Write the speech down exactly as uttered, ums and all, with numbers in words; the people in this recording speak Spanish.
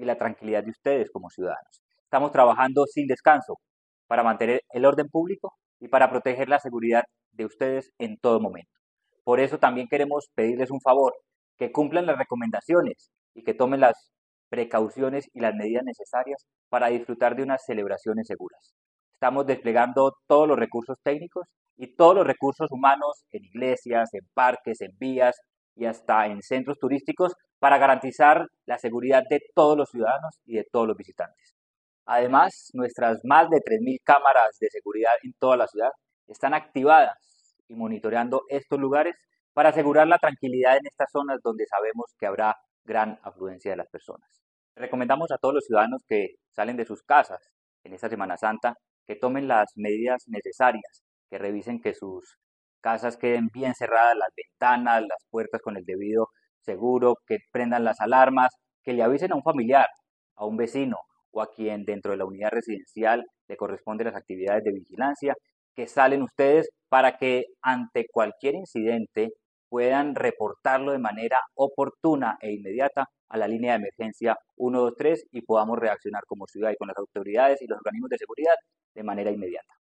y la tranquilidad de ustedes como ciudadanos. Estamos trabajando sin descanso para mantener el orden público y para proteger la seguridad de ustedes en todo momento. Por eso también queremos pedirles un favor, que cumplan las recomendaciones y que tomen las precauciones y las medidas necesarias para disfrutar de unas celebraciones seguras. Estamos desplegando todos los recursos técnicos y todos los recursos humanos en iglesias, en parques, en vías y hasta en centros turísticos para garantizar la seguridad de todos los ciudadanos y de todos los visitantes. Además, nuestras más de tres mil cámaras de seguridad en toda la ciudad están activadas y monitoreando estos lugares para asegurar la tranquilidad en estas zonas donde sabemos que habrá gran afluencia de las personas. Recomendamos a todos los ciudadanos que salen de sus casas en esta Semana Santa que tomen las medidas necesarias, que revisen que sus casas queden bien cerradas, las ventanas, las puertas con el debido seguro, que prendan las alarmas, que le avisen a un familiar, a un vecino o a quien dentro de la unidad residencial le corresponden las actividades de vigilancia, que salen ustedes para que ante cualquier incidente puedan reportarlo de manera oportuna e inmediata a la línea de emergencia uno dos tres y podamos reaccionar como ciudad y con las autoridades y los organismos de seguridad de manera inmediata.